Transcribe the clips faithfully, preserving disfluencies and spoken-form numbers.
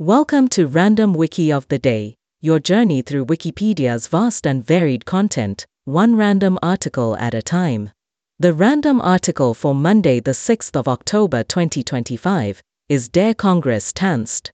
Welcome to Random Wiki of the Day, your journey through Wikipedia's vast and varied content, one random article at a time. The random article for Monday the sixth of October twenty twenty-five is Der Kongress tanzt.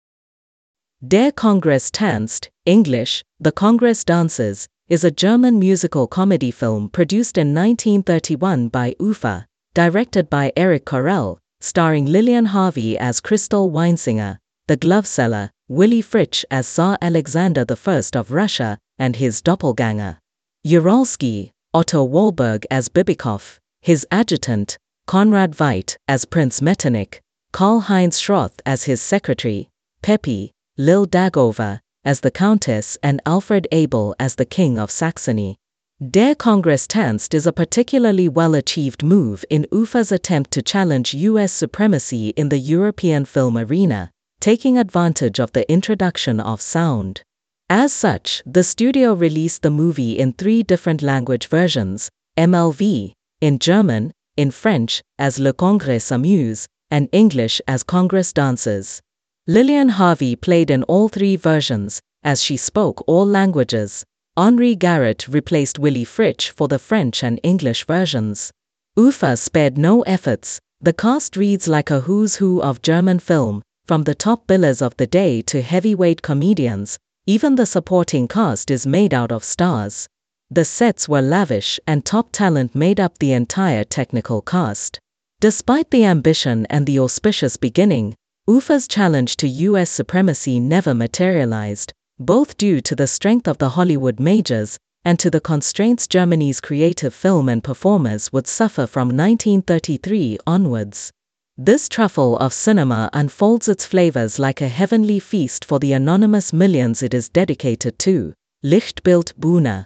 Der Kongress tanzt, English, The Congress Dances, is a German musical comedy film produced in nineteen thirty-one by UFA, directed by Erich Korell, starring Lilian Harvey as Crystal Weinsinger, the glove seller, Willy Fritsch as Tsar Alexander the First of Russia and his doppelganger, Uralski, Otto Walberg as Bibikoff, his adjutant, Konrad Veidt as Prince Metternich, Karl-Heinz Schroth as his secretary, Pepi, Lil Dagover as the Countess and Alfred Abel as the King of Saxony. Der Kongress tanzt is a particularly well-achieved move in UFA's attempt to challenge U S supremacy in the European film arena, taking advantage of the introduction of sound. As such, the studio released the movie in three different language versions, M L V, in German, in French as Le Congrès Amuse, and English as Congress Dances. Lilian Harvey played in all three versions, as she spoke all languages. Henri Garrett replaced Willy Fritsch for the French and English versions. UFA spared no efforts. The cast reads like a who's who of German film, from the top billers of the day to heavyweight comedians. Even the supporting cast is made out of stars. The sets were lavish and top talent made up the entire technical cast. Despite the ambition and the auspicious beginning, UFA's challenge to U S supremacy never materialized, both due to the strength of the Hollywood majors and to the constraints Germany's creative film and performers would suffer from nineteen thirty-three onwards. This truffle of cinema unfolds its flavors like a heavenly feast for the anonymous millions it is dedicated to. Lichtbild Bühne.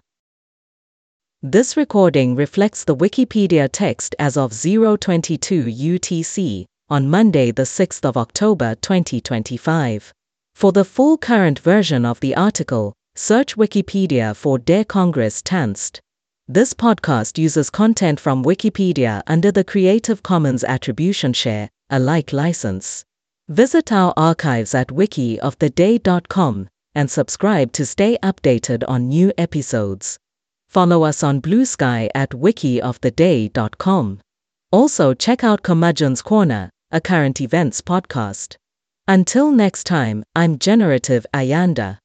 This recording reflects the Wikipedia text as of zero twenty-two U T C, on Monday the sixth of October twenty twenty-five. For the full current version of the article, search Wikipedia for Der Kongress tanzt. This podcast uses content from Wikipedia under the Creative Commons Attribution Share, Alike license. Visit our archives at wiki of the day dot com and subscribe to stay updated on new episodes. Follow us on Blue Sky at wiki of the day dot com. Also check out Curmudgeon's Corner, a current events podcast. Until next time, I'm Generative Ayanda.